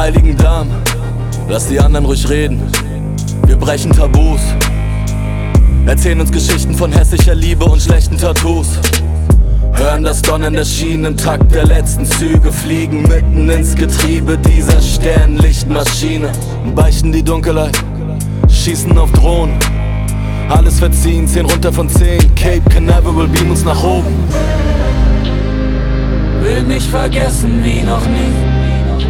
heiligen Damen, lass die anderen ruhig reden. Wir brechen Tabus, erzählen uns Geschichten von hässlicher Liebe und schlechten Tattoos. Hören das Donnern der Schienen im Takt der letzten Züge, fliegen mitten ins Getriebe dieser Sternlichtmaschine. Beichten die Dunkelheit, schießen auf Drohnen, alles verziehen, 10 runter von 10. Cape Canaveral, beam uns nach oben. Will mich vergessen wie noch nie.